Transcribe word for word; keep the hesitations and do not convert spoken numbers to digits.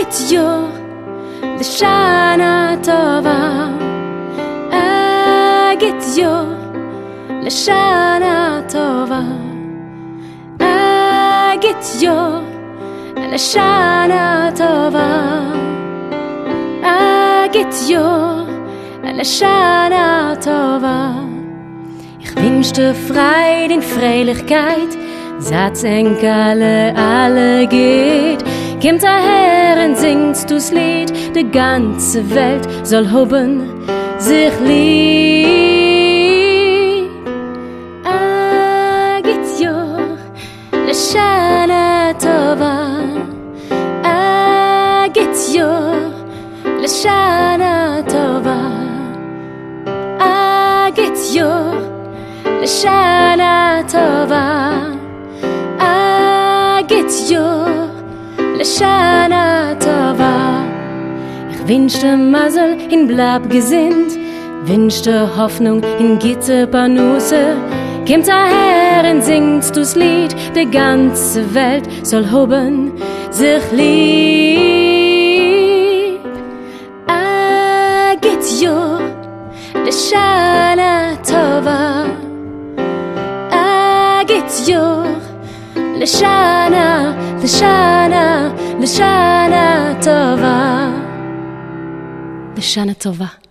Agitio L'Shana Tova Agitio L'Shana Tova Agitio L'Shana Tova Agitio L'Shana Tova. Ich wünschte Freude in Freilichkeit, Satz Enkele alle geht. Kommt daher und singst du's Lied, die ganze Welt soll hoben sich lieb. Agitio L'Shana Tova, Agitio L'Shana Tova, Agitio L'Shana Tova, Agitio L'Shana Tova. Ich wünschte Mazel in Blab gesinnt, wünschte Hoffnung in Gitte Panusse. Kommt daher und singst du's Lied, die ganze Welt soll hoben sich lieb. Agitio L'Shana Tova, Agitio L'Shana, L'Shana, L'Shana Tova, L'Shana Tova.